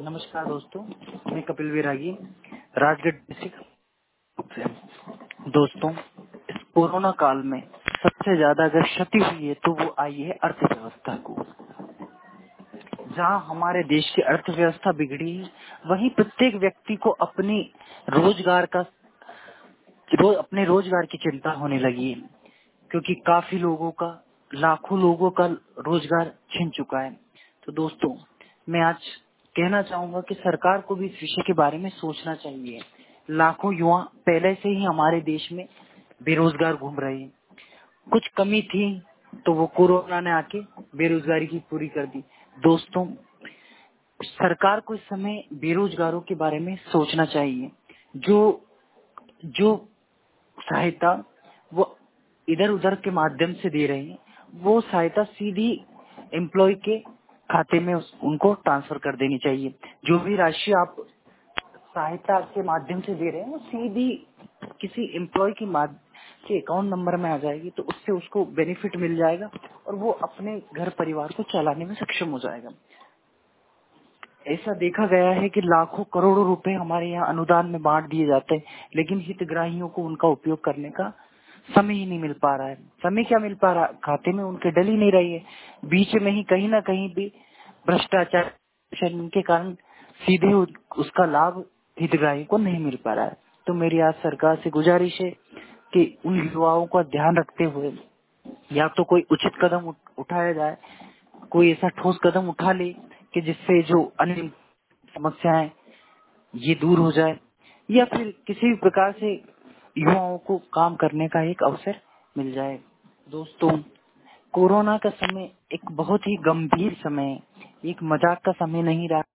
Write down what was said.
नमस्कार दोस्तों, मैं कपिल विरागी, राजगढ़ डिस्ट्रिक्ट से। दोस्तों, इस कोरोना काल में सबसे ज्यादा अगर क्षति हुई है तो वो आई है अर्थव्यवस्था को। जहां हमारे देश की अर्थव्यवस्था बिगड़ी है, वहीं प्रत्येक व्यक्ति को अपने रोजगार की चिंता होने लगी है, क्योंकि काफी लोगों का, लाखों लोगों का रोजगार छिन चुका है। तो दोस्तों, मैं आज कहना चाहूंगा कि सरकार को भी इस विषय के बारे में सोचना चाहिए। लाखों युवा पहले से ही हमारे देश में बेरोजगार घूम रहे हैं। कुछ कमी थी तो वो कोरोना ने आके बेरोजगारी की पूरी कर दी। दोस्तों, सरकार को इस समय बेरोजगारों के बारे में सोचना चाहिए। जो जो सहायता वो इधर उधर के माध्यम से दे रहे हैं, वो सहायता सीधी एम्प्लॉय के खाते में उनको ट्रांसफर कर देनी चाहिए। जो भी राशि आप सहायता के माध्यम से दे रहे हैं, वो सीधी किसी एम्प्लॉय के अकाउंट नंबर में आ जाएगी, तो उससे उसको बेनिफिट मिल जाएगा और वो अपने घर परिवार को चलाने में सक्षम हो जाएगा। ऐसा देखा गया है कि लाखों करोड़ों रुपए हमारे यहाँ अनुदान में बांट दिए जाते हैं, लेकिन हितग्राहियों को उनका उपयोग करने का समय ही नहीं मिल पा रहा है। समय क्या मिल पा रहा, खाते में उनके डल ही नहीं रही है। बीच में ही कहीं ना कहीं भी भ्रष्टाचार के कारण सीधे उसका लाभ हितग्राही को नहीं मिल पा रहा है। तो मेरी आज सरकार से गुजारिश है कि उन युवाओं का ध्यान रखते हुए या तो कोई उचित कदम उठाया जाए, कोई ऐसा ठोस कदम उठा ले कि जिससे जो अन्य समस्याएं ये दूर हो जाए, या फिर किसी भी प्रकार से युवाओं को काम करने का एक अवसर मिल जाए। दोस्तों, कोरोना का समय एक बहुत ही गंभीर समय है, एक मजाक का समय नहीं रहा।